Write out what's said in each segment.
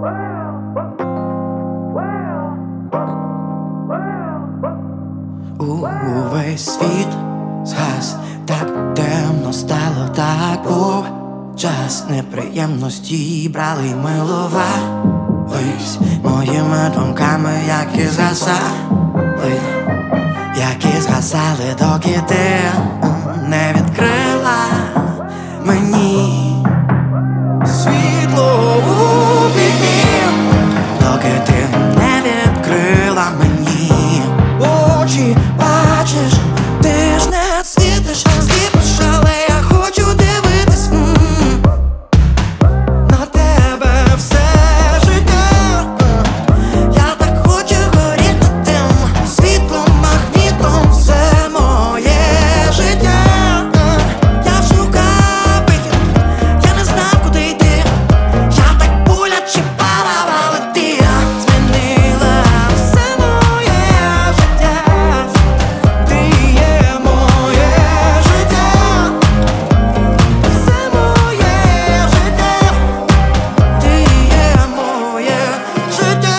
Увесь світ згас, так темно стало, так був час неприємності брали й милувались моїми думками, які згасали, доки ти не відкрила мені світло у вікні, доки ти не відкрила мені очі. Бачиш, ти ж не світиш, сліпиш, але я хочу дивитись на тебе все життя. Я так хочу горіти тим світлом, магнітом, все моє життя. Я шукав вихід, я не знав, куди йти. Я так боляче падав, але ти змінила все моє життя. Ти є моє життя, все моє життя. Ти є моє життя.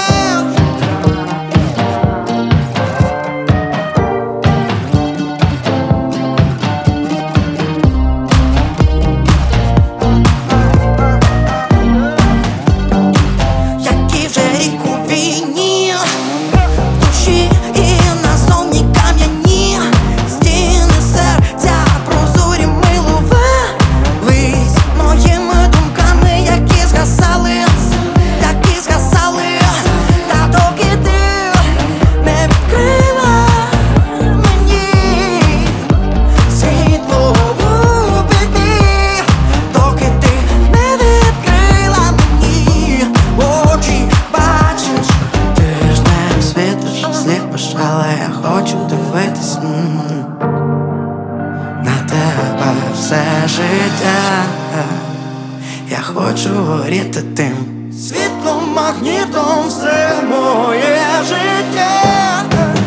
Який вже рік у війні, в душі і назовні кам'яні стіни серця прозорі милувались моїми думками, які згасали, та доки ти не відкрила мені світло у вікні, доки ти не відкрила мені очі. Бачиш, ти ж не світиш, сліпиш, але я хочу дивитись на тебе все життя. Я хочу горіти тим світлом, магнітом, все моє життя.